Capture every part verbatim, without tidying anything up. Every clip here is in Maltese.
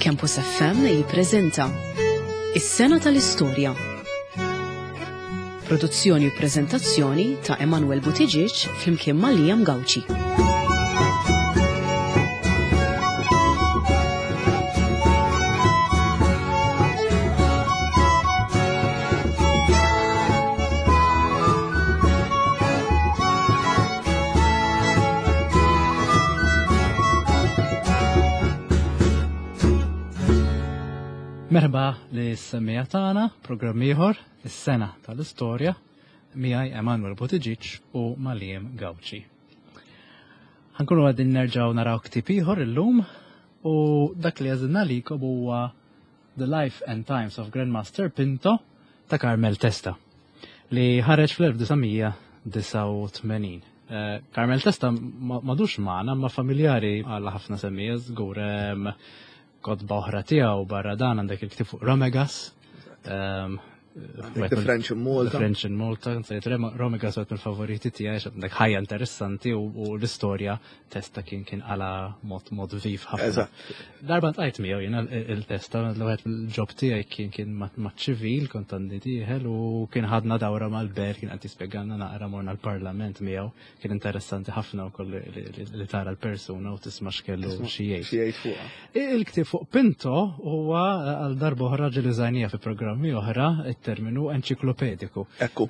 Campus F M jippreżenta Is-Sena tal-Istorja. Produzzjoni u preżentazzjoni ta' Emanuel Buttigieg flimkien ma' Liam Gawci. Merħba li s-semmija tagħna programm ieħor is-Sena tal-Istorja miegħi Emanuel Buttigieg u ma' Liam Gawci. Ħankunu għaddin nerġgħu naraw ktieb ieħor illum u dak li għażilna likom huwa The Life and Times of Grandmaster Pinto ta' Carmel Testa li ħareġ fl-elf tisa' disa' u tmenin. Carmel Testa m'għadux magħna ma' familjari għal ħafna semmija żgur kodba oħra tiegħu barra dan għandek il-ktieb fuq Romegas. The French in Malta. The French in Malta. Romegas għed mill-favoriti tiegħi għandek ħajja interessanti u l-istorja testa kien kien għala mod mod viv ħafna. Darba tqajt miegħu jiena il-testa l-wieħed il-ġob tiegħi kien kien maċ-ċivil kont għandi tieħel u kien ħadna dawra mal-ber kien qed jispjegana naqra morna l-Parlament miegħu. Kien interessanti ħafna wkoll li tara l-persuna u tisma' x'kellu xi jgħid. Il-ktieb fuq Pinto huwa għal darba oħra ġieli żgħinija fi programmi oħra terminu enċiklopediku. Ekku.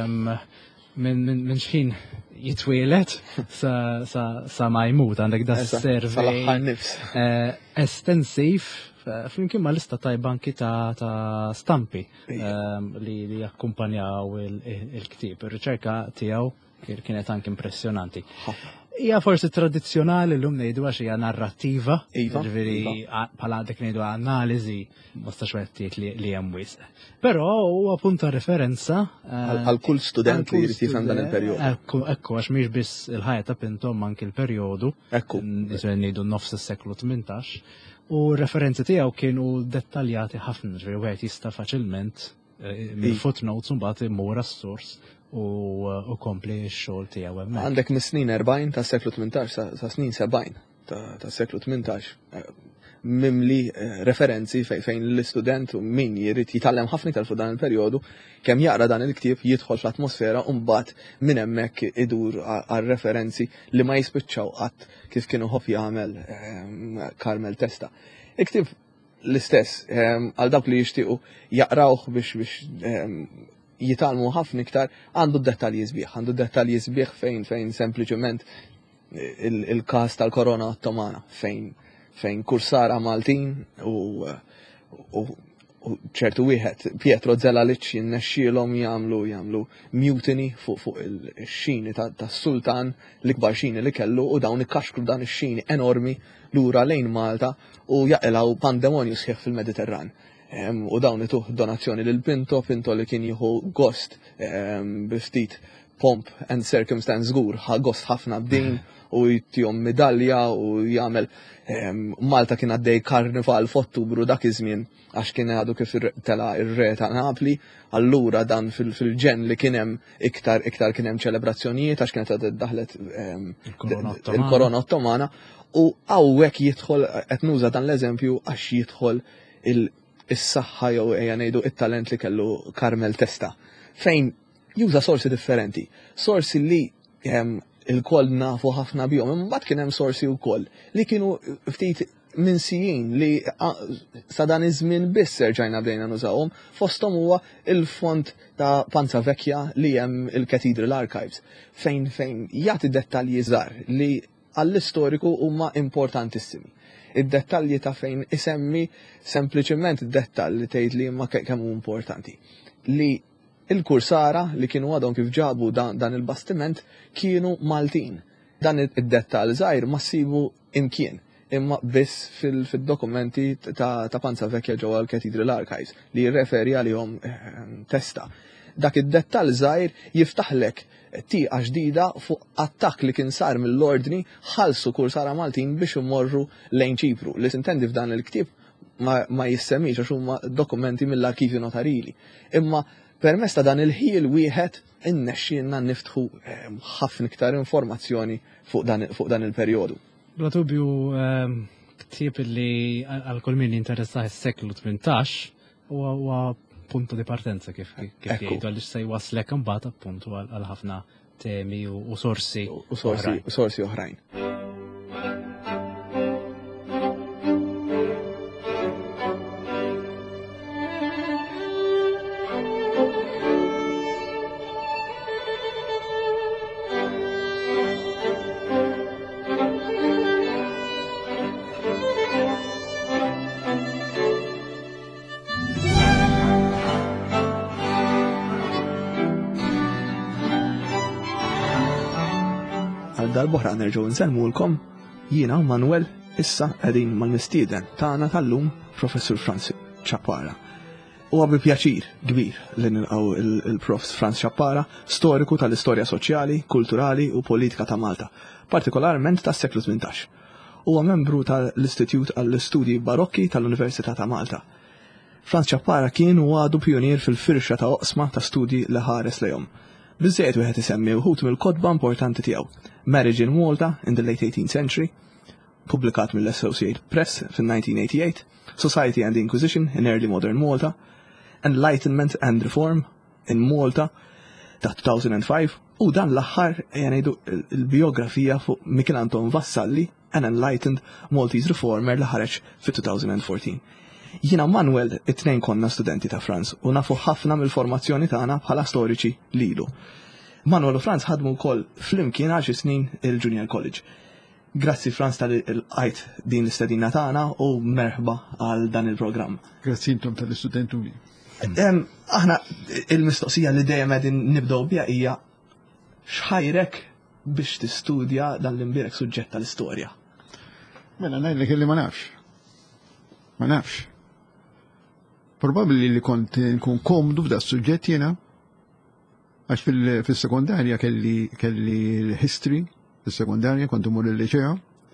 Minn xħin jitwielet sa ma jmut għandek da survey estensiv flimkien ma lista tajbanki ta' stampi li jakkumpanjaw il-ktib. Ir-riċerka tiegħu kienet anke impressjonanti. Hija forsi tradizzjonali l-lum ngħidu għax hija narrattiva, ġifieri bħala dik ngħidu analiżi ma stax wettiet li hemm wisq. Però huwa punt ta' referenza għal kull student li jrid jifhem dan il-perjodu. Ekku, ekku għax mhix biss il-ħajja ta' Pinto anke il-perjodu. Ekku. Ngħidu nofs is-seklu tmintax. U r-referenzi tiegħu kienu dettaljati ħafna, ġifieri wieħed jista' faċilment mill-footnotes mbagħad imur għas-sors u kompli x-xogħol tiegħu hemmhekk. Għandek mis-snin erbgħin tas-seklu tmintax sa snin sebgħin tas-seklu tmintax mimli referenzi fejn l-istudent u min jrid jitgħallem ħafna iktar fuq dan il-perjodu kemm jaqra dan il-ktieb jidħol fl-atmosfera u mbagħad minn hemmhekk idur għar-referenzi li ma jispiċċaw qatt kif kienu ħoff jagħmel Carmel Testa. Il-ktieb l-istess għal dawk li jixtiequ jaqrawh biex biex jitalmu ħafna iktar għandu d-dettalji sbieħ, għandu d-dettalji sbieħ fejn fejn sempliċement il-każ tal-korona ottomana fejn fejn kursara Maltin u ċertu wieħed Pietro Zelalic jinnexxielhom jagħmlu jagħmlu mutiny fuq fuq il-xini tas-sultan l-ikbar xini li kellu u dawn ikkaxkru dan ix-xini enormi lura lejn Malta u jaqilgħu pandemonju sħiħ fil-Mediterran. U dawn ituh donazzjoni lil Pinto, Pinto li kien jieħu gost biftit pomp and circumstance żgur, ħa gost ħafna b'din u jtihom medalja u jagħmel Malta kien għaddej karnival f'Ottubru dak iż-żmien għax kien għadu kif tela ir-re ta' Napli, allura dan fil-ġen li kien hemm iktar iktar kien hemm ċelebrazzjonijiet għax kienet qed iddaħlet il-Korona Ottomana u hawnhekk jidħol qed nuża dan l-eżempju għax jidħol il- is-saħħa jew ejja ngħidu it-talent li kellu Carmel Testa. Fejn juża sorsi differenti. Sorsi li il-koll nafu ħafna bihom, imbagħad kien hemm sorsi wkoll li kienu ftit minsijin li sa dan iż-żmien biss serġajna bdejna nużawhom fosthom huwa il-font ta' Panza Vekja li hemm il-Cathedral Archives fejn fejn jagħti dettalji żgħar li għall-istoriku huma importantissimi. Id-dettalji ta' fejn isemmi sempliċement id-dettalji li tgħid li imma kemm hu importanti. Li il-kursara li kienu għadhom kif ġabu dan il-bastiment kienu Maltin. Dan id-dettall żgħir ma ssibu imkien imma biss fil-dokumenti ta' Panza Vekja ġewwa l-Cathedral Archives li jirreferi għalihom Testa. Dak id-dettall żgħir jiftaħlek tieqa ġdida fuq attakk li kien sar mill-ordni ħalsu kursara Maltin biex imorru lejn Ċipru. Li sintendi f'dan il-ktieb ma jissemmix għax huma dokumenti mill-arkivju notarili. Imma permezz ta' dan il-ħiel wieħed innexxielna niftħu ħafna iktar informazzjoni fuq dan il-perjodu. Bla dubju ktieb li għal kull min jinteressaħ is-seklu tmintax huwa punto di partenza kif kif jgħidu għaliex se jwaslek imbagħad appuntu għal ħafna temi u sorsi u sorsi u sorsi oħrajn. Dal-boħra nerġgħu nsemulkom jiena u Manuel issa qegħdin mal-mistieden tagħna tal-lum Professur Franz Chappara. Huwa bi pjaċir kbir li nilqgħu il-Prof Franz Chappara, storiku tal-istorja soċjali, kulturali u politika ta' Malta, partikolarment tas-seklu tmintax. Huwa membru tal-Istitut għall-Istudji Barokki tal-Università ta' Malta. Franz Chappara kien u għadu pionier fil-firxa ta' oqsma ta' studji li ħares lejhom. Biżżejjed wieħed isemmi wħud mill-kotba importanti tiegħu. Marriage in Malta in the late eighteenth century, publikat mill-Associated Press fin-nineteen eighty-eight, Society and the Inquisition in Early Modern Malta, Enlightenment and Reform in Malta ta' two thousand five, u dan l-aħħar jgħidu il-biografija fuq Michel Anton Vassalli, an Enlightened Maltese Reformer li ħareġ fi two thousand fourteen. Jiena Manuel it-tnejn konna studenti ta' Franz u nafu ħafna mill-formazzjoni tagħna bħala storiċi lilu. Manuel u Franz ħadmu wkoll flimkien għaxi snin il-Junior College. Grazzi Franz tal-qajt din l-istedina tagħna u merħba għal dan il-programm. Grazzi intom tal-istudenturi. Aħna il-mistoqsija li dejjem qegħdin nibdew biha hija x'ħajrek biex tistudja dan l-imbierek suġġett tal-istorja. Mela ngħidlek illi ma nafx. Ma nafx. Probabbli li kont nkun komdu f'da s-suġġett jiena għax fil-sekundarja kelli kelli l-history fil-sekundarja kont imur il-liċea.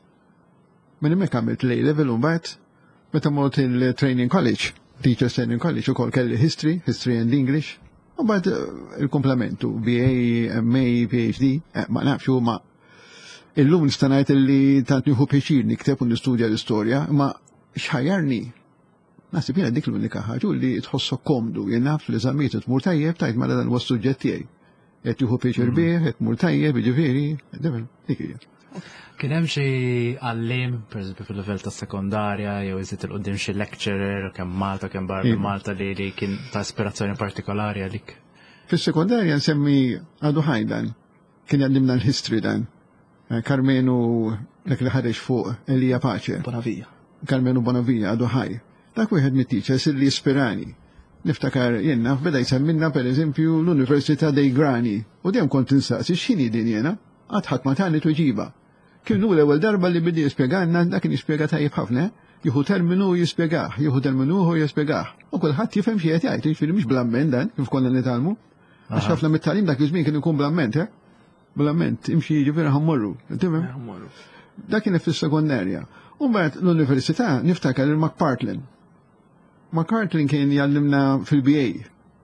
Minn hemmhekk għamilt l-A-level u mbagħad meta mort il-training college, teachers training college ukoll kelli history, history and English. U mbagħad il-komplementu B A, M A, P H D, ma nafx huma illum nista' ngħid li tant nieħu pjaċir nikteb u nistudja l-istorja, ma xħajjarni. Nasib jena dik l-unika ħaġa li tħossok komdu, jien naf l-eżamiet tmur tajjeb tajt ma dan huwa s-suġġett tiegħi. Qed jieħu pjaċir bih, qed tmur tajjeb, jiġifieri, debel, dik hija. Kien hemm xi għalliem, pereżempju fil-livell ta' sekondarja, jew iżid il-qudiem xi lecturer kemm Malta kemm barra Malta li li kien ta' ispirazzjoni partikolari għalik. Fis-sekondarja nsemmi għadu ħajdan, kien jgħallimna l-history dan. Carmenu dak li ħareġ fuq Elija Pace. Bonavija. Carmenu Bonavija għadu ħaj. Dak wieħed mit-teachers li jispirani. Niftakar jenna beda jsemminna per eżempju l-Università dei Grani u dejjem kont insaqsi x'inhi din jiena għad ħadd ma tani tuġiba. Kienu l-ewwel darba li bidi jispjegalna dak kien jispjega tajjeb ħafna, jieħu terminu jispjegah, jieħu terminu hu jispjegah. U kulħadd jifhem xi qed jgħid, jiġifieri mhix blamment dan kif konna nitalmu. Għax ħafna mit-tagħlim dak iż-żmien kien ikun blamment, eh? Blamment, imxi jiġifieri ħammorru, tifhem? Dak kien fis-sekondarja. U mbagħad l-università niftakar il-McPartland. McPartland kien jgħallimna fil-B A.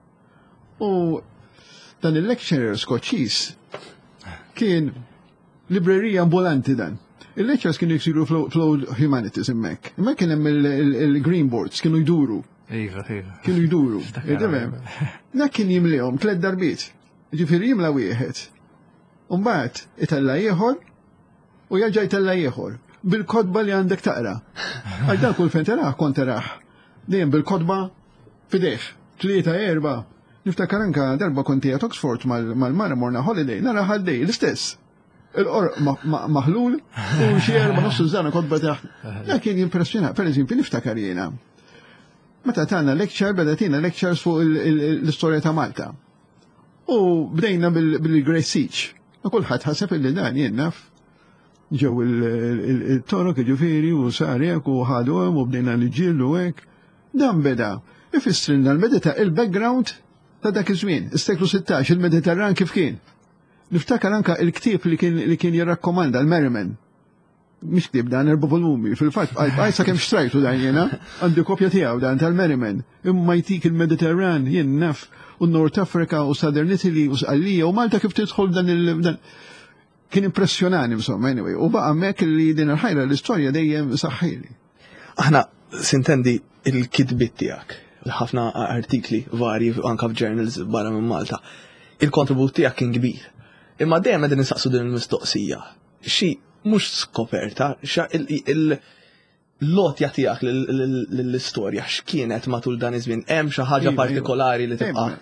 U dan il-lecturer Skoċċiż kien librerija ambulanti dan. Il-lecturers kienu jksiru flow humanities hemmhekk. Imma kien hemm il-green boards kienu jduru. Iva, iva. Kienu jduru. Dak kien jimlihom tliet darbiet. Ġifieri jimla wieħed. U mbagħad itella ieħor u jerġa' jtella ieħor bil-kodba li għandek taqra. Għal dan kull fejn taraħ kont taraħ. Dejjem bil-kodba fidejh, tlieta erba. Niftakar anka darba kont qiegħed Oxford mal-mara morna holiday, nara ħaddej l-istess. Il-qorq maħlul u xi erba' nofs żana kodba taħt. Dak kien jimpressjona, pereżempju niftakar jiena. Meta tagħna lecture beda tina lectures fuq l-istorja ta' Malta. U bdejna bil-Great Siege. U kulħadd ħaseb illi dan jien naf. Ġew il-torok ġifieri u sarek u ħadhom u bdejna niġġieldu hekk. Dan beda ifissrilna l-medita il-background ta' dak iż-żmien, is-seklu sittax il-Mediterran kif kien. Niftakar anka il-ktieb li kien li kien jirrakkomanda l-Merriman. Mhix ktieb dan erba' volumi, fil-fatt qajsa kemm xtrajtu dan jiena, għandi kopja tiegħu dan tal-Merriman. Imma jtik il-Mediterran jien naf u North Africa u Southern Italy u Sqallija u Malta kif tidħol dan il kien impressjonani insomma anyway, u baqa' hemmhekk li din il-ħajra l-istorja dejjem saħħili. Aħna sintendi il-kitbit tiegħek, ħafna artikli varji anke f'journals barra minn Malta. Il-kontribut tiegħek kien kbir. Imma dejjem qegħdin nisaqsu din il-mistoqsija. Xi mhux skoperta, xa il-lotja tiegħek lill-istorja x'kienet matul dan iż-żmien, hemm xi ħaġa partikolari li tibqa'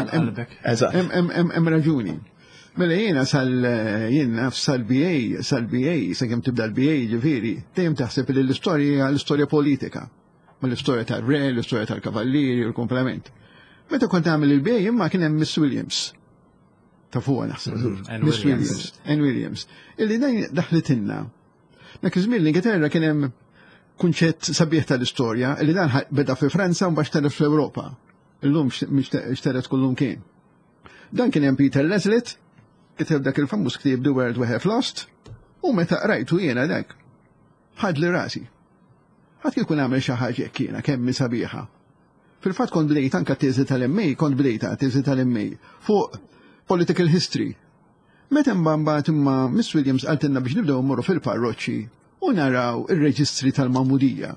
hemm raġuni. Mela jiena sal jiena sal-B A, sal-B A, sakemm tibda l-B A ġifieri, dejjem taħseb li l-istorja l-istorja politika. Ma l-istorja tal-re, l-istorja tal-kavallieri, l-komplement. Meta kont nagħmel il-B A imma kien hemm Miss Williams. Ta' fuqha naħseb. Miss Williams, Anne Williams. Illi dan daħlitilna. Dak iż-żmien l-Ingilterra kien hemm kunċett sabiħ tal-istorja li dan beda fi Franza u mbagħad xteret fl-Ewropa. Illum xteret kullum kien. Dan kien hemm Peter Leslie, kiteb dak il-famuż ktieb The World We Have Lost, u meta qrajtu jiena dak ħad li rasi. Ħadd kien kun għamel xi ħaġa hekk jiena kemm sabiħa. Fil-fatt kont bdejt anke teżi tal-M A, kont bdejta teżi tal-M A fuq political history. Meta mbagħad imma Miss Williams qaltilna biex nibdew mmorru fil-parroċċi u naraw ir-reġistri tal-mamudija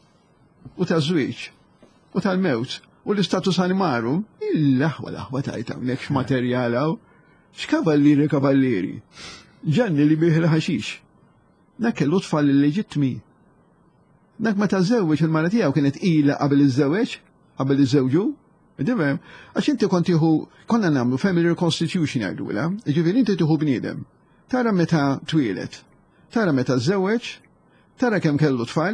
u taż-żwieġ u tal-mewt u l-istatus animarum, il-laħwa laħwa tajt hawnhekk x'materjal hawn, x'kavallieri kavallieri. Ġanni li bih il-ħaxix. Dak kellu tfal illeġittmi. Dak meta żewweġ il-mara tiegħu kienet ilha qabel iż-żewweġ, qabel iż-żewġu, Dimem, għax inti kont tieħu konna nagħmlu family reconstitution jgħidula, jiġifieri inti tieħu bniedem. Tara meta twielet, tara meta żewweġ, tara kemm kellu tfal,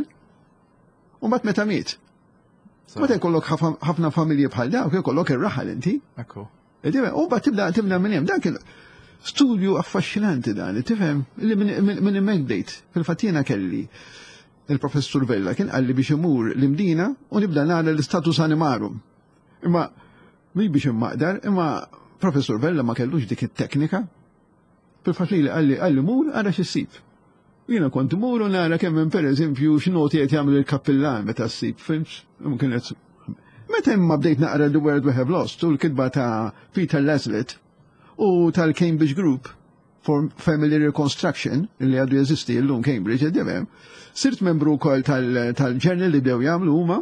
u mbagħad meta miet. Meta jkollok ħafna familji bħal dawk, jkollok ir-raħal inti. Ekku. Dimem, u mbagħad tibda tibda minn hemm dan kien studju affaxxinanti dan, tifhem, li minn hemmhekk bdejt. Fil-fatt jiena kelli il-professur Vella kien qalli biex imur l-imdina u nibda nara l-istatus animarum. Imma mi biex immaqdar, imma professor Vella ma kellux dik it-teknika. Fil-fatt li qalli qalli mur ara x'issib. Jiena kont mur u nara kemm hemm pereżempju x'noti qed jagħmel il-kappillan meta ssib, fimx? Kienet meta imma bdejt naqra The World We Have Lost u l-kitba ta' Peter Leslie u tal-Cambridge Group for Family Reconstruction li għadu jeżisti l-lum Cambridge, id-demem, sirt membru kol tal-ġurnal li bdew jagħmlu huma.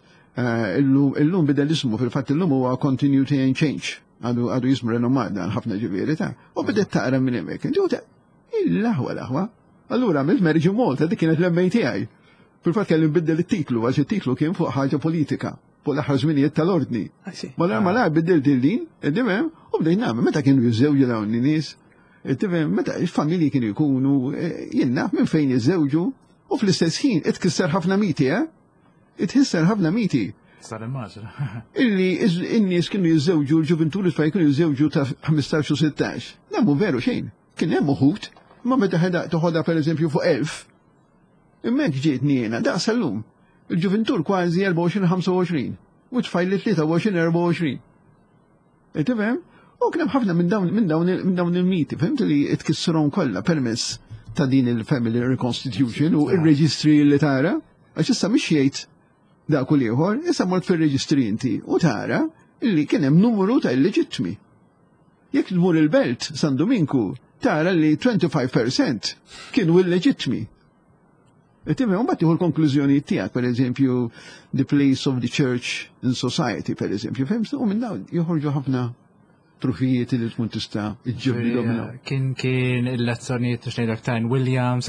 Illum bidel ismu fil-fatt illum huwa Continuity and Change. Għadu jismu renomad dan ħafna ġifieri ta' u bidet taqra minn hemmhekk. Inti ta' il-laħwa laħwa. Allura għamilt Merġi Malta dik kienet l-emmej tiegħi. Fil-fatt kelli nbiddel it-titlu għax it-titlu kien fuq ħaġa politika, fuq l-aħħar żminijiet tal-ordni. Mala mala biddilt il-din, id-dimem, u bdejn nagħmel meta kienu jiżżewġu dawn in-nies. Id-dimem meta il-familji kienu jkunu jinnna minn fejn jiżżewġu u fl-istess ħin itkisser ħafna miti, eh? Itħisser ħafna miti. Sar immaġina. Illi in-nies kienu jiżżewġu l-ġuventuri tfaj kienu jiżżewġu ta' ħmistax u sittax. Nemmu veru xejn. Kien hemm uħud, ma meta ħeda toħodha pereżempju fuq elf. Immek ġiet niena daqs llum. Il-ġuventur kważi erba' u għoxrin ħamsa u għoxrin. U tfajl li tlieta u għoxrin erba' u għoxrin. Tifhem? U kien hemm ħafna minn dawn minn dawn il-miti, fimt li tkisserhom kollha permess ta' din il-family reconstitution u ir-reġistri li tara, għax issa mhix jgħid dak u ieħor, issa mort fir-reġistri inti u tara illi kien hemm numru ta' illeġittmi. Jekk tmur il-belt San Dominku, tara li twenty-five percent kienu illeġittmi. Tifhem, u mbagħad tieħu l-konklużjoni tiegħek, pereżempju the place of the church in society, pereżempju, fehmt, u minn dawn joħorġu ħafna trufijiet li tkun tista' iġġibni domina. Kien kien il-lezzjonijiet biex ngħidlek ta' Williams,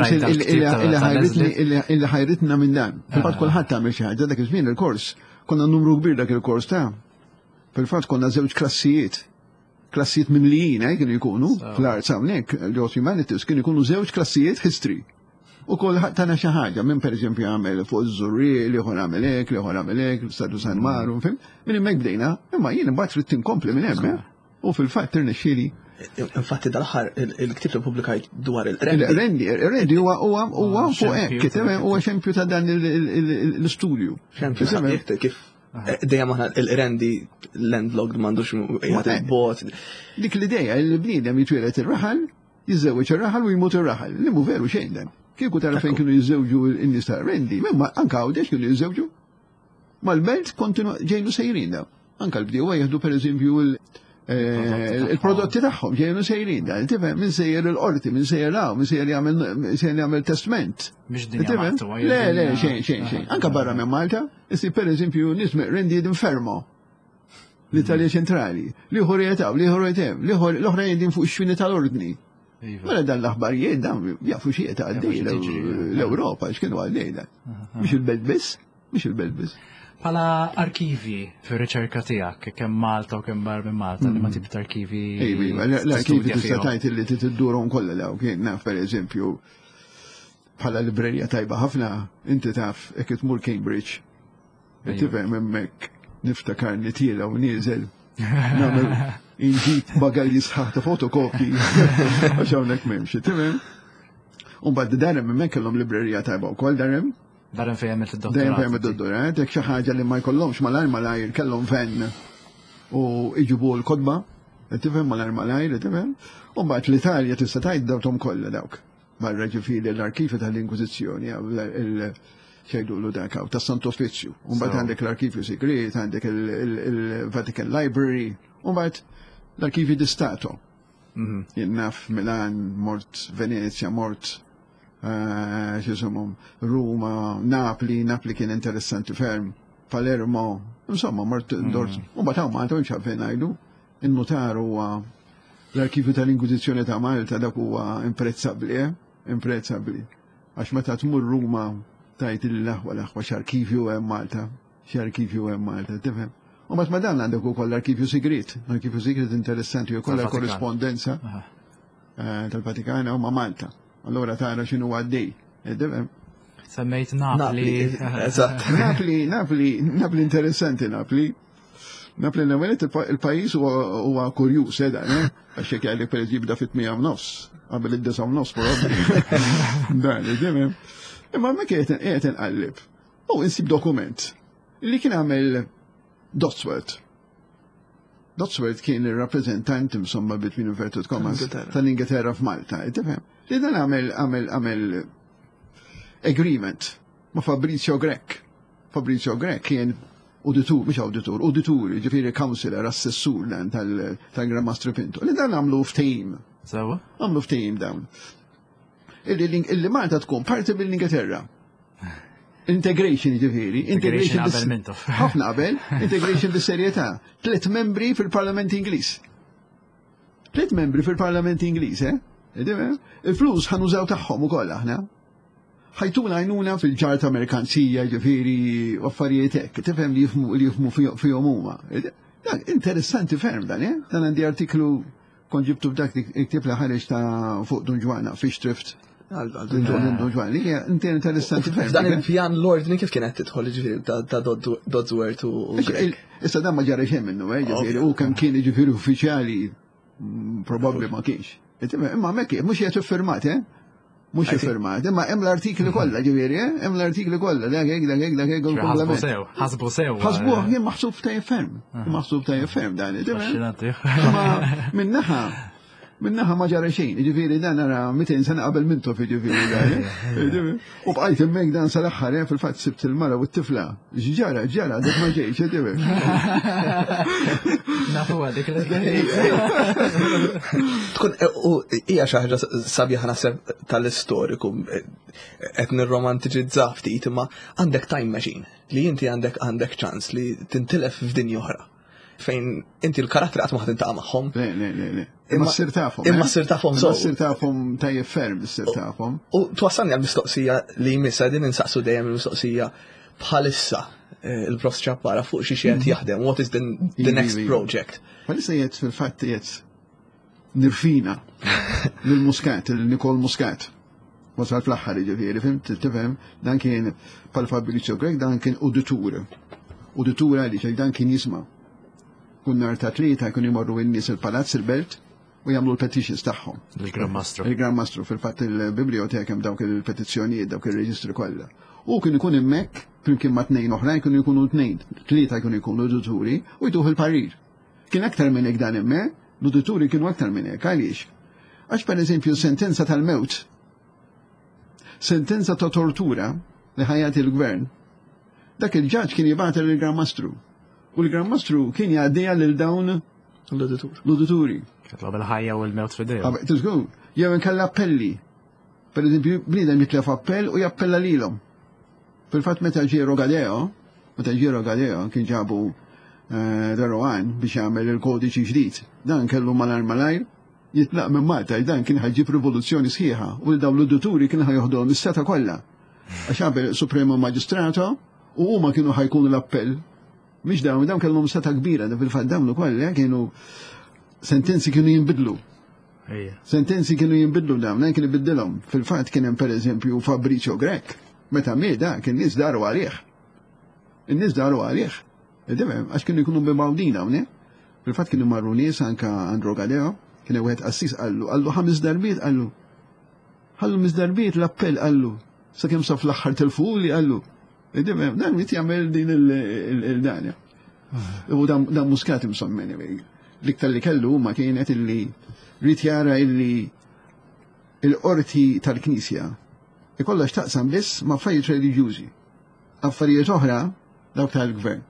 il ħajritna minn dan. Fil-fatt kulħadd tagħmel xi ħaġa dak iż-żmien il-kors. Konna numru kbir dak il-kors ta'. Fil-fatt konna żewġ klassijiet. Klassijiet mimlijin kienu jkunu fl-arts hawnhekk, l-humanities kienu jkunu żewġ klassijiet history. U kulħadd tagħna xi ħaġa, minn pereżempju għamel fuq iż-żurri, li ieħor għamel hekk, li ieħor għamel hekk, l-status animarum, fim, minn hemmhekk bdejna, imma jien imbagħad trid tinkompli minn hemm, u fil-fatt irnexxieli. Infatti dal-aħħar il-ktieb li pubblikajt dwar il-rendi. Il-rendi, il-rendi huwa huwa fuq hekk, kiteb huwa xempju ta' dan l-istudju. Xempju kif dejjem aħna il-rendi landlocked m'għandux qiegħed il-bot. Dik l-idea li bniedem jitwielet ir-raħal, jiżżewweġ ir-raħal u jmut ir-raħal, li mhu veru xejn dan. Kieku tara fejn kienu jiżżewġu n-nies ta' rendi, imma anke hawnhekk kienu jiżżewġu. Mal-belt kontinu ġejnu sejrin daw. Anke l-bdiewa jieħdu pereżempju il-prodotti tagħhom ġejjin sejrin dan, tifhem min sejjer il-qorti, min sejjer hawn, min sejjer jagħmel testament. Le, le, xejn, xejn, xejn. Anke barra minn Malta, issi pereżempju nies meqrin jgħid infermo. L-Italja ċentrali, liħor jetaw, liħor jetem, l-oħra jgħidin fuq ix-xwini tal-ordni. Mela dan l-aħbarijiet dan jafu xi ta' għaddej l-Ewropa x'kienu għaddej dan. Mhux il-belt biss, mhux il-belt biss. Pala arkivi fir-riċerka tiegħek kemm Malta u kemm barra minn Malta li ma tip ta' arkivi. L-arkivi tista' tgħid li tiddurhom kollha daw kien naf pereżempju bħala librerija tajba ħafna inti taf hekk tmur Cambridge. Tifhem hemmhekk niftakar nitiela u nieżel. Nagħmel inġib bagalji sħaħ ta' fotokopi għax hawnhekk m'hemmx, tifhem? U mbagħad darem hemmhekk kellhom librerija tajba wkoll darem. Darem fejn għamilt id-dottorat. Darem fejn għamilt id-dottorat, hekk xi ħaġa li ma jkollhomx malajr malajr kellhom fenn u iġibu l-kodba, tifhem malajr malajr, tifhem? U mbagħad l-Italja tista' tgħid dawthom kollha dawk. Barra ġifieri l-arkivi tal-Inkwiżizzjoni xejdulu dak ta' Sant Offizzju. U mbagħad għandek l-Arkivju Segret, għandek il-Vatican Library, u mbagħad l-Arkivi di Stato. Jien naf Milan, mort Venezia, mort xisumhom Ruma, Napli, Napli kien interessanti ferm, Palermo, insomma mort dort. U mbagħad hawn Malta mhux fejn ngħidu, in-notar huwa l-Arkivju tal-Inkwiżizzjoni ta' Malta dak huwa imprezzabbli, eh? Imprezzabbli. Għax meta tmur Ruma tajt il-laħwa laħwa x'arkivju hemm Malta, x'arkivju hemm Malta, tifhem? U mbagħad ma dan għandek ukoll l-Arkivju Segret, l-Arkivju Segret interessanti ukoll korrespondenza tal-Vatikana u ma' Malta. Allura tara x'inhu għaddej, tifhem? Semmejt Napli. Eżatt. Napli, Napli, Napli interessanti Napli. Napli l-ewwel il-pajjiż huwa kurjuż eh dan, għax hekk jgħidlek pereżempju jibda fit-tmija u nofs, qabel id-disa u nofs probabbli. Dan, tifhem? Imma ma kienet qiegħed inqallib. U insib dokument li kien għamel Dodsworth. Dodsworth kien ir-rappreżentant insomma between inverted commas tal-Ingilterra f'Malta, tifhem? Li dan għamel għamel għamel agreement ma' Fabrizio Grek. Fabrizio Grek kien auditur, mhux auditur, auditur, ġifieri counselor, assessur dan tal-Gran Mastro Pinto. Li dan għamlu ftehim. Sewa? Għamlu ftehim dawn. Illi Malta tkun parti bil-Ingilterra. Integration ġifieri, integration ħafna qabel, integration bis-serjetà. Tliet membri fil-Parlament Ingliż. Tliet membri fil-Parlament Ingliż, eh? Il-flus ħanużaw tagħhom ukoll aħna. Ħajtuna għajnuna fil-ġar ta' merkanzija ġifieri u affarijiet hekk, tifhem li jifhmu li jifhmu fihom huma. Interessanti ferm dan, eh? Dan għandi artiklu kont ġibtu f'dak iktib li ħareġ ta' fuq Dunġwana, Fish Drift. Dunġwana, li hija interessanti ferm. Dan il-pjan l-ordni kif kienet tidħol ġifieri ta' Dodsworth u Grek. Issa dan ma ġara xejn minnu, eh, ġifieri u kemm kien ġifieri uffiċjali probabbli ma kienx. Imma mekk mhux qed iffirmat, eh? Mhux iffirmat, imma hemm l-artikli kollha ġifieri, eh? Hemm l-artikli kollha, dak hekk, dak hekk, dak hekk komplement. Ħasbu sew. Ħasbuh jien maħsub tajjeb ferm. Maħsub tajjeb ferm dan, imma minnaħa minnaħa ma ġara xejn, ġifieri dan ara mitein sena qabel mintu fi ġifieri dan. U bqajt hemmhekk dan sal-aħħar fil-fatt sibt il-mara u t-tifla. X'ġara, ġara, dak ma ġejx, ġifieri. Nafu għadik Tkun hija xi ħaġa sabiħa naħseb tal-istoriku qed nirromantiċizza ftit imma għandek time machine li inti għandek għandek ċans li tintilef f'dinja oħra fejn inti l-karattri qatt ma ħtintaqa' magħhom. Le, le, le, le. Imma ssir tafhom. Imma ssir tafhom sew. Ssir tafhom tajjeb ferm issir tafhom. U twassalni għall-mistoqsija li jmissa din insaqsu dejjem il-mistoqsija bħalissa il-Prof Ċappara fuq xi xi qed jaħdem. What is the the next project? Bħalissa jgħid fil-fatt jgħid nirfina lill-Muscat, il-Nicole Muscat. Wasal fl-aħħar ġifieri, fimt tifhem dan kien bħal Fabrizio Grek dan kien uditur. Uditur għaliex dan kien jisma'. Kun nhar ta' tlieta jkun imorru n-nies il-palazz il-belt u jagħmlu l-petitions tagħhom. Il-Gran Mastru. Il-Gran Mastru fil-fatt il-biblioteka hemm dawk il-petizzjonijiet, dawk ir-reġistri kollha. U kien ikun hemmhekk flimkien ma' tnejn oħrajn kienu jkunu tnejn, tlieta jkunu jkunu udituri u jtuħ il-parir. Kien aktar minn hekk dan hemmhekk, l-udituri kienu aktar minn hekk għaliex. Għax pereżempju sentenza tal-mewt, sentenza ta' tortura li ħajjat il-gvern, dak il-ġaġġ kien jibgħatel il-Gran Mastru. U l-Gran Mastru kien jgħaddejha lil dawn L-uditur. L-udituri. Kitlob il-ħajja u l-mewt fidejhom. Għabek, tizgur, jew inkella appelli. Per eżempju, bniedem jitlef appell u jappella lilhom. Fil-fatt meta ġie Rogadeo, meta ġie Rogadeo kien ġabu Rowan biex jagħmel il-kodiċi ġdid. Dan kellu malar malajr jitlaq minn Malta, dan kien ħajġib rivoluzzjoni sħiħa u dawn l-udituri kien ħajħodhom is-seta kollha. Għax għabel Supremo Magistrato u huma kienu ħajkunu l-appell. Mhix dawn, dawn kellhom seta kbira, da fil-fatt dawn ukoll kienu sentenzi kienu jinbidlu. Sentenzi kienu jinbidlu dawn, dan kien ibiddilhom. Fil-fatt kien hemm pereżempju Fabrizio Grek, meta mieda kien nies daru għalih. In-nies daru għalih. Idem, għax kienu jkunu bimawdin hawn, fil-fatt kienu marru nies anke Androgadeo, kien wieħed assis qallu, qallu ħames darbiet qallu. Ħallu mis darbiet l-appell qallu. Sakemm sa fl-aħħar telfuli qallu. Idem, dan qed jagħmel din il-danja. U dan Muscat imsommen l-iktar li kellu ma kienet illi rrit jara illi il-qorti tal-Knisja ikollha x'taqsam biss ma' affarijiet reliġjużi. Affarijiet oħra dawk tal-gvern.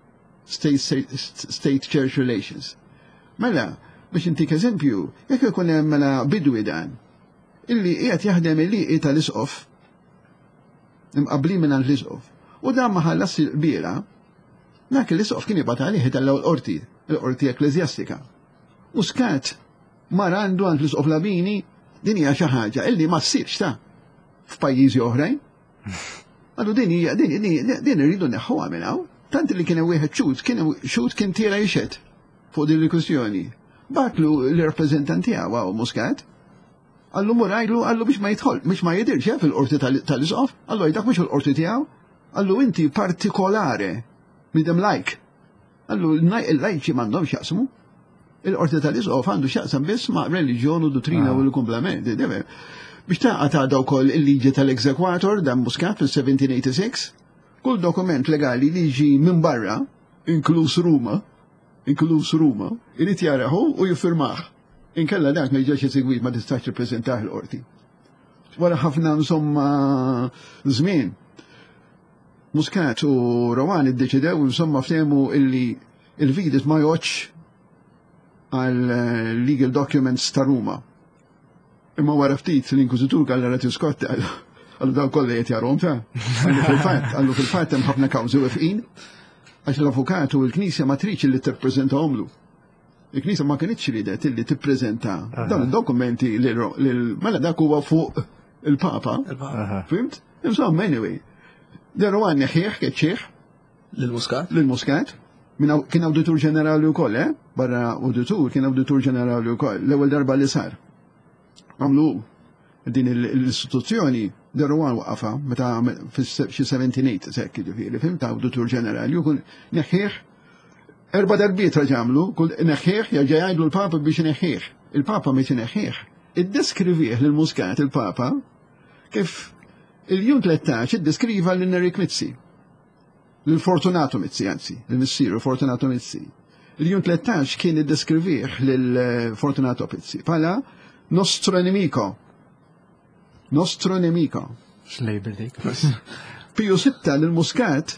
State Church Relations. Mela, biex intik eżempju, jekk ikun hemm mela bidwi dan, illi qiegħed jaħdem il-liqi tal-isqof, imqabbli minn l-isqof, u dan ma ħallas il-qbiela, dak l-isqof kien jibgħat għalih itallaw l-qorti, l-qorti ekklezjastika. Muscat mara għandu għand l-isqof Labini din hija xi ħaġa illi ma ssirx ta' f'pajjiżi oħrajn. Għallu din hija din irridu neħħuha minn hawn. Tant li kien wieħed xut, kien xut kien tira jixed fuq din il-kwestjoni. Batlu l-rappreżentanti għaw Muscat, għallu murajlu, għallu biex ma jidħol, biex ma jidirx fil-qorti tal-isqof, għallu għajdak biex il-qorti tiegħu, għallu inti partikolare midem lajk. Għallu il-lajċi m'għandhomx jaqsmu. Il-qorti tal-isqof għandu xaqsam biss ma' reliġjon u dottrina u l-komplement. Biex taqqa ta' daw kol il-liġi tal-exekwator dan Muscat fil-seventeen eighty-six, kull dokument legali li jiġi minn barra, inkluż Ruma, inkluż Ruma, irid jaraħu u jiffirmaħ. Inkella dak ma jiġix isegwit ma tistax tippreżentaħ il-qorti. Wara ħafna insomma żmien, Muscat u Rowan iddeċidew insomma ftehmu illi il-vidit ma joħodx għal legal documents ta' Ruma. Imma wara ftit l-Inkwiżitur għal Rati Scott għallu daw kolli qed jarhom ta' għallu fil-fatt, għallu fil-fatt hemm ħafna kawżi wefqin għax l-avukat u l-Knisja ma tridx li tippreżentahomlu. Il-Knisja ma kienitx ridet illi tippreżenta dawn id-dokumenti mela dak huwa fuq il-Papa. Fimt? Insomma, anyway. Deru għan neħieħ keċċieħ Lil-Muscat? Lil-Muscat. Kien awditur ġenerali wkoll, eh? Barra awditur kien awditur ġenerali wkoll. L-ewwel darba li sar. Għamlu din l-istituzzjoni deru għan waqafa meta xi seventeen eighty sekk ġifieri, fimt awditur ġenerali u kun neħieħ erba' darbiet raġamlu, kull neħieħ jerġa' jgħidlu l-Papa biex neħieħ. Il-Papa meta neħieħ. Iddeskrivih lil-Muscat il-Papa kif il-jum tlettax iddeskriva l-Nerik Mizzi. L-Fortunato Mizzi, anzi, l-Missieru Fortunato Mizzi. Il-jum tlettax kien iddeskrivih lil-Fortunato Mizzi pala nostro nemico. Nostro nemico. X'lejbel dik? Piju sitta lil-Muscat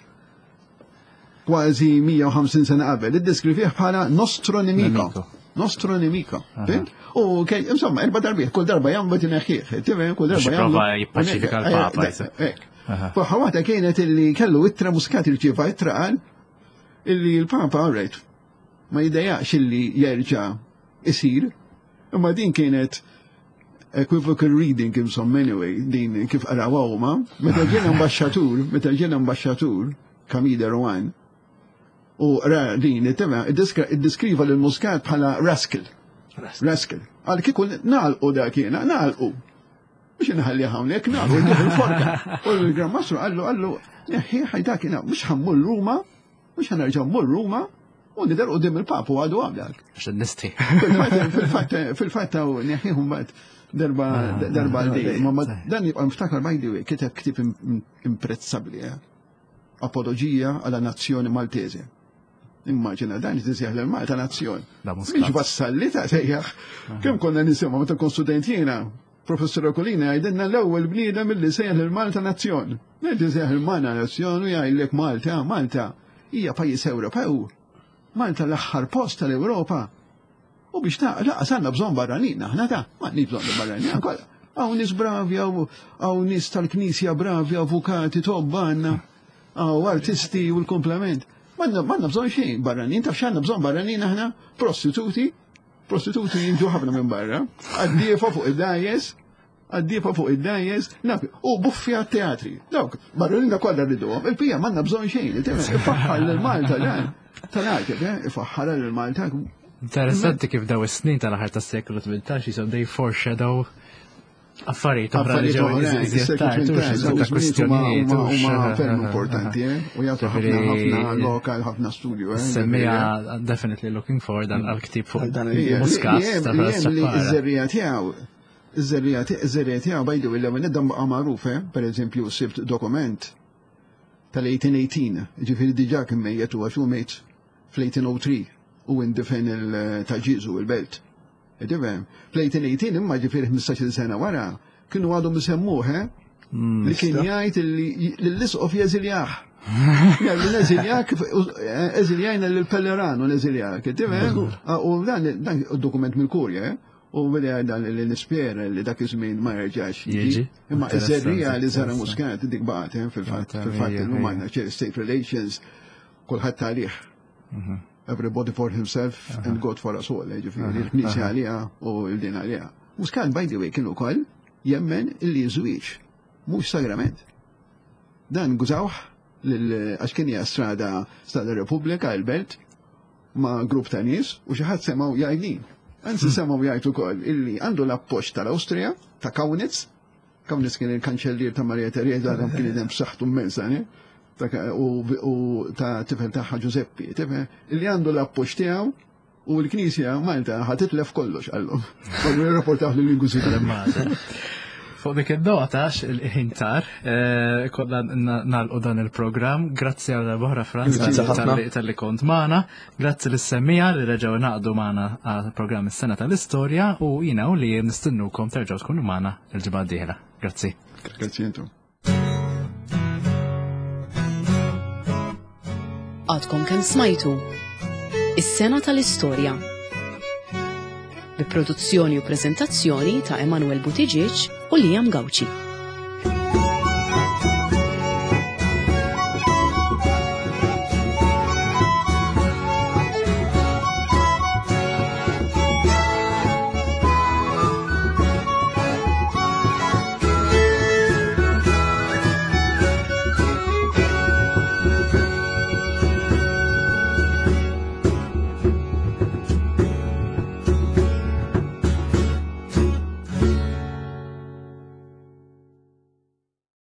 kważi mija u ħamsin sena qabel, iddeskrivih bħala nostro nemico. Nostro nemico. U kej, insomma, erba darbiet, kull darba jgħam bat neħieħ. Kull darba jgħam. Prova jippaċifika l-Papa. Faħawata kienet illi kellu ittra Muscat irċieva ittra qal illi l-Papa għarrejt ma jidejaqx illi jerġa' isir, imma din kienet equivocal reading insomma anyway, din kif qaraw huma, meta ġien ambaxxatur, meta ġien ambaxxatur Camille Rowan, u ra din id-deskriva lil-Muscat bħala rascal. Rascal. Għal kikun nagħlqu dak jiena, nagħlqu. Biex inħalli hawnhekk nagħlqu ġieħ il-forka. U l-Gran Mastru qallu qallu neħħieħ dak jiena mhux ħammur Ruma, mhux ħanerġa' mmur Ruma, u nidher qudiem il-Papa u għadu għamlak. X'nisti. Fil-fatt neħħieħu mbagħad darba darba l-dej. Ma dan jibqa' mftakar by the way, kiteb ktib imprezzabbli. Apologija għala nazzjoni Maltese. Immaġina dan jtisejħ l-Malta nazzjon. Mhix vassalli ta' sejjaħ. Kemm konna nisimgħu meta kon studentjina, Professor Okolina għajdenna l-ewwel bniedem milli sejjaħ l-Malta nazzjon. Meta sejjaħ il-Malta nazzjon u jgħidlek Malta, Malta hija pajjiż Ewropew. Malta l-aħħar post tal-Ewropa. U biex ta' laqas għandna bżonn barranin aħna ta' m'għandniex bżonn barranin kollha. Hawn nies bravi, hawn nies tal-Knisja bravi, avukati, tobba għandna, hawn artisti u l-komplement. M'għandna bżonn xejn barranin, taf x'għandna bżonn barranin aħna? Prostituti, prostituti jinġu ħafna minn barra, għaddiefa fuq id-dajes, għaddiefa fuq id-dajes, u buffi għat-teatri. Dawk, barranina kollha rriduhom, il-pija m'għandna bżonn xejn, ifaħħar l-Malta dan, tal-art, ifaħħar l-Malta. Interessanti kif daw is-snin tal-aħħar tas-seklu tmintax jisom dej foreshadow affarijiet oħra li ġew iżjed tard ta' kwistjonijiet huma ferm importanti, u jagħtu ħafna ħafna lokal, ħafna studju. Semmija definitely looking forward għal ktib fuq dan il-muskas ta' iż-żerrija tiegħu. Iż-żerrija tiegħu bajdu il-ewwel nibda baqa' magħruf, pereżempju sibt dokument tal-eighteen eighteen, ġifieri diġà kien mejjed huwa xu mejt fl-eighteen oh three u indifen il-taġiżu il-belt. Edivem, fl-eighteen eighteen imma ġifieri ħmistax-il sena wara kienu għadhom isemmuh li kien jgħid li l-isqof jeżiljah. Jgħid l-eżiljak, eżiljajna l-Pellerano l-eżiljak, edivem, u dan id-dokument mill-Kurja, u bada dan li nispera li dak iż-żmien ma jerġax jiġi. Imma iż-żerrija li Zara Muscat dik baqgħet fil-fatt fil-fatt illum għandna state relations kulħadd talih. Everybody for himself and God for us all, ġifieri l-Knisja għaliha u l-din għaliha. Muscat by the way kien ukoll jemmen illi żwieġ mhux sagrament. Dan gużawh għax kien hija strada strada Repubblika il-Belt ma' grupp ta' nies u xi ħadd semgħu jgħidin. Anzi semgħu jgħid ukoll illi għandu l-appoġġ tal-Awstrija ta' Kaunitz, Kaunitz kien il-kanċellier ta' Marija Teresa dan kien idem b'saħħtu immensa, u ta' tifel tagħha Giuseppi, tifel illi għandu l-appoġġ tiegħu u l-Knisja Malta ħatitlef kollox għallhom. Kollu jirrapportaw lill-Inkwisitur. Fuq dik id-dota il-ħin tar, kollha nagħlqu dan il-programm, grazzi għal boħra Franz tal-li kont magħna, grazzi lis-semmija li reġgħu naqdu magħna għal programm is-sena tal-istorja u jiena u li nistennukom terġgħu tkunu magħna l-ġimgħa d-dieħla. Grazzi. Grazzi intom. Għadkom kemm smajtu is-sena tal-istorja. Bi produzzjoni u preżentazzjoni ta' Emanuel Butiġiċ u Liam Gawċi.